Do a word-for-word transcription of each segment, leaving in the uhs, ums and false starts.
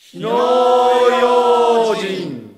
火の用心。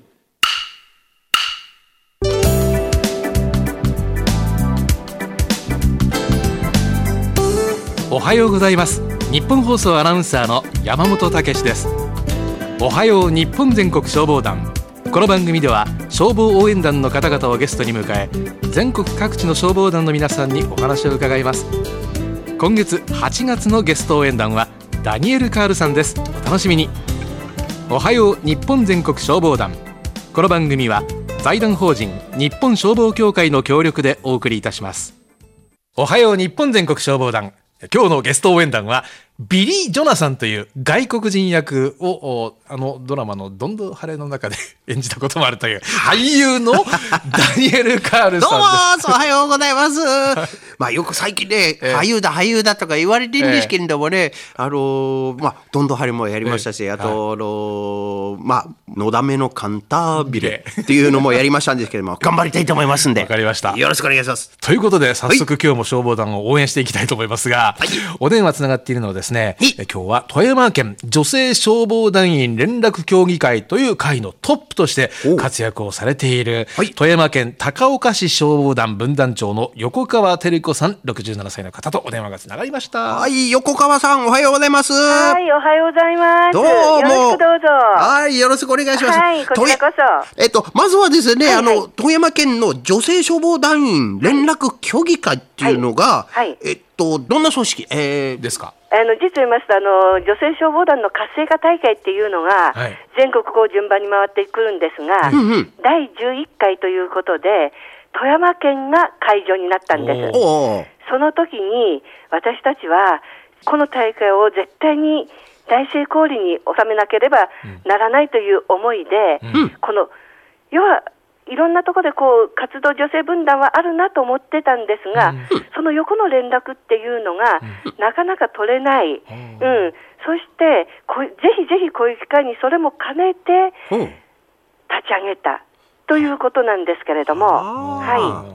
おはようございます。日本放送アナウンサーの山本武史です。おはよう日本全国消防団。この番組では消防応援団の方々をゲストに迎え、全国各地の消防団の皆さんにお話を伺います。今月はちがつのゲスト応援団はダニエル・カールさんです。お楽しみに。おはよう日本全国消防団。この番組は財団法人日本消防協会の協力でお送りいたします。おはよう日本全国消防団。今日のゲスト応援団はビリー・ジョナサンという外国人役をあのドラマのどんどん晴れの中で演じたこともあるという俳優のダニエル・カールさんです。 どうもおはようございます。まあよく最近ね、えー、俳優だ俳優だとか言われてるんですけれどもね、えー、あのー、まあどんどん晴れもやりましたし、えー、あと、はい、あのー、まあのだめのカンタービレっていうのもやりましたんですけども頑張りたいと思いますんで。 わかりました。 よろしくお願いします。 ということで早速、はい、今日も消防団を応援していきたいと思いますが、はい、お電話つながっているのはですね、今日は富山県女性消防団員連絡協議会という会のトップとして活躍をされている、はい、富山県高岡市消防団分団長の横川照子さん、ろくじゅうななさいの方とお電話がつながりました。 はい、横川さんおはようございます。 はい、おはようございます。 どうもよろしくどうぞ。 はい、よろしくお願いします。 はい、こちらこそ。 えっとまずはですね、 はいはい、 あの富山県の女性消防団員連絡協議会っていうのが、はいはい、えっとどんな組織、えー、ですか？ あの実を言いますと、あの女性消防団の活性化大会っていうのが、はい、全国こう順番に回ってくるんですが、うんうん、だいじゅういっかいということで富山県が会場になったんです。その時に私たちはこの大会を絶対に大成功裏に収めなければならないという思いで、うん、この要はいろんなところでこう活動女性分団はあるなと思ってたんですが、うん、その横の連絡っていうのが、うん、なかなか取れない、うんうん、そしてこぜひぜひこういう機会にそれも兼ねて立ち上げたということなんですけれども、はい、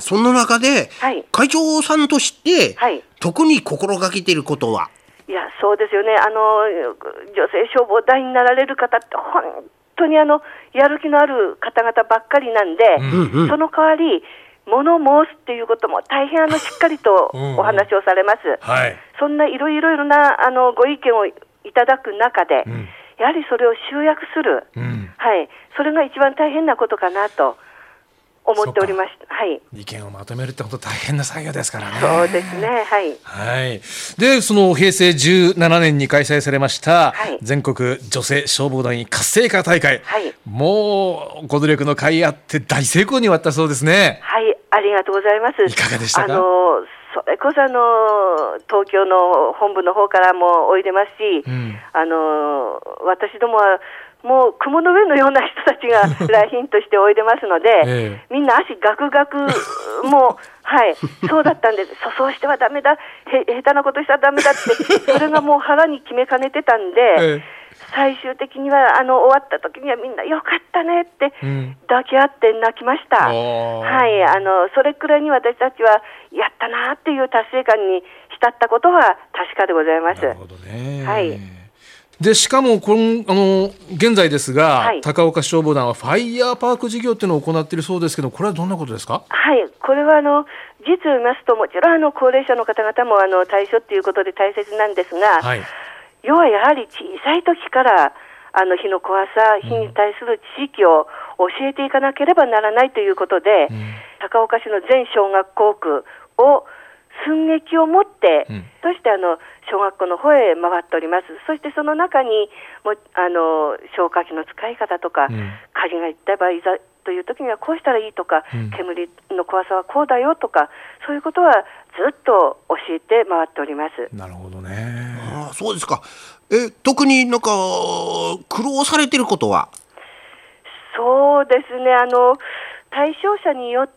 その中で、はい、会長さんとして、はい、特に心がけていることは？ いやそうですよね、あの女性消防団員になられる方って本当にあのやる気のある方々ばっかりなんで、うんうん、その代わり物申すっていうことも大変あのしっかりとお話をされます。うんうん、はい、そんないろいろなあのご意見をいただく中で、うん、やはりそれを集約する、うん、はい、それが一番大変なことかなと思っておりました。はい、 意見をまとめるって本当大変な作業ですからね。 そうですね、はい、 はい、でそのへいせいじゅうななねんに開催されました、はい、全国女性消防団員活性化大会、はい、もうご努力の甲斐あって大成功に終わったそうですね。 はい、ありがとうございます。 いかがでしたか？ あのそれこそあの東京の本部の方からもおいでますし、うん、あの私どもはもう雲の上のような人たちが来賓としておいでますので、ええ、みんな足ガクガクもうはいそうだったんです。粗相してはダメだ、へ下手なことしたらダメだってそれがもう腹に決めかねてたんで、ええ、最終的にはあの終わった時にはみんなよかったねって抱き合って泣きました。うん、はい、あのそれくらいに私たちはやったなっていう達成感に浸ったことは確かでございます。 なるほどね。はい。でしかもこのあの現在ですが、はい、高岡消防団はファイヤーパーク事業っていうのを行っているそうですけど、これはどんなことですか？ はい、これはあの実を言いますと、もちろんあの高齢者の方々もあの対象ということで大切なんですが、はい、要はやはり小さい時からあの火の怖さ、火に対する知識を教えていかなければならないということで、うん、高岡市の全小学校区を寸劇を持って、うん、そしてあの小学校の方へ回っております。そしてその中にもあの消火器の使い方とか、うん、火事がいった場合いざという時にはこうしたらいいとか、うん、煙の怖さはこうだよとか、そういうことはずっと教えて回っております。 なるほどね。 ああ、そうですか。え特になんか苦労されてることは？ そうですね、あの対象者によって、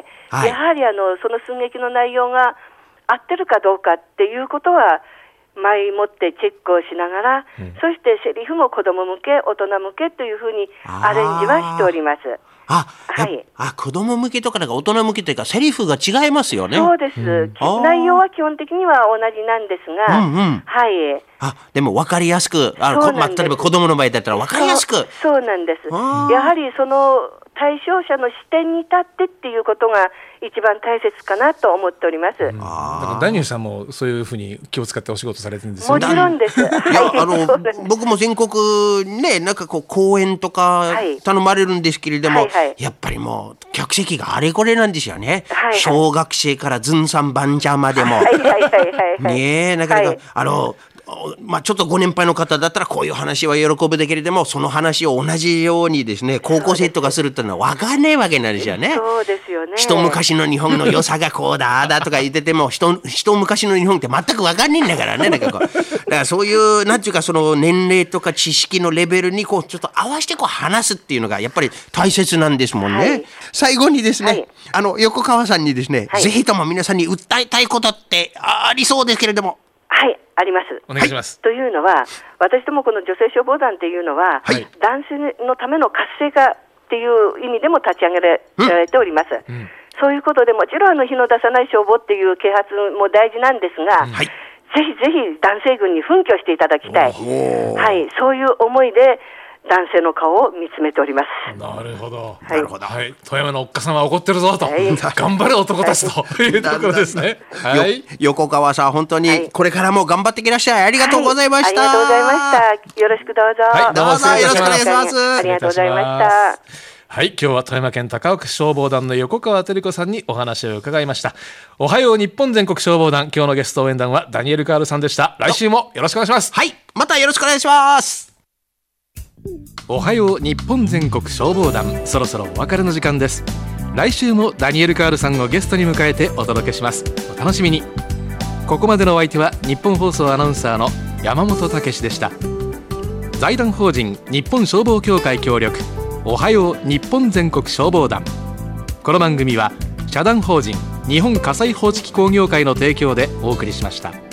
はい、やはりあのその寸劇の内容が合ってるかどうかっていうことは前もってチェックをしながら、うん、そしてセリフも子ども向け大人向けというふうにアレンジはしております。 あ、 はい、 あ、子供向けとかなんか大人向けというかセリフが違いますよね。 そうです、うん、内容は基本的には同じなんですが、 うんうん、 はい、 あ、でも分かりやすく、あ、まあ、例えば子供の場合だったら分かりやすく、 そう、そうなんです。やはりその対象者の視点に立ってっていうことが一番大切かなと思っております。うん、だからダニエルさんもそういうふうに気を使ってお仕事されてるんですよね。 もちろんです。いや、 あの僕も全国ね、なんかこう講演とか頼まれるんですけれども、はいはいはい、やっぱりもう客席があれこれなんですよね。はいはい、小学生からズンサンバンジャーまでも、はいはいはいはい、ねえ、なかなか、はい、あのまあ、ちょっとご年配の方だったらこういう話は喜ぶだけれども、その話を同じようにですね、高校生とかするってのは分かんないわけなんですよね。 そうですよね。 一昔の日本の良さがこうだだとか言ってても、一昔の日本って全く分かんないんだからね。なんかこうだからそういうなんていうか、その年齢とか知識のレベルにこうちょっと合わせてこう話すっていうのがやっぱり大切なんですもんね。はい、最後にですね、はい、あの横川さんにですね、はい、ぜひとも皆さんに訴えたいことってありそうですけれども。 はい、あります。 お願いします。 というのは、私どもこの女性消防団っていうのは、はい、男性のための活性化っていう意味でも立ち上げられております。うん、そういうことでもちろんあの火の出さない消防っていう啓発も大事なんですが、うん、はい、ぜひぜひ男性軍に奮挙していただきたい。はい、そういう思いで男性の顔を見つめております。 なるほど、 はい、なるほど、 はい、富山のおっかさんは怒ってるぞと、はい、頑張れ男たちと、はい、いうところですね。はい、 横川さん本当にこれからも頑張ってきらっしゃい。ありがとうございました。 はい、ありがとうございました。よろしくどうぞ。 はい、どうもよろしくお願いします。 ありがとうございました。 はい、今日は富山県高岡市消防団の横川照子さんにお話を伺いました。おはよう日本全国消防団、今日のゲスト応援団はダニエル・カールさんでした。来週もよろしくお願いします。 はい、またよろしくお願いします。 おはよう日本全国消防団、そろそろお別れの時間です。来週もダニエル・カールさんをゲストに迎えてお届けします。お楽しみに。ここまでのお相手は日本放送アナウンサーの山本武史でした。財団法人日本消防協会協力、おはよう日本全国消防団。この番組は社団法人日本火災報知器工業会の提供でお送りしました。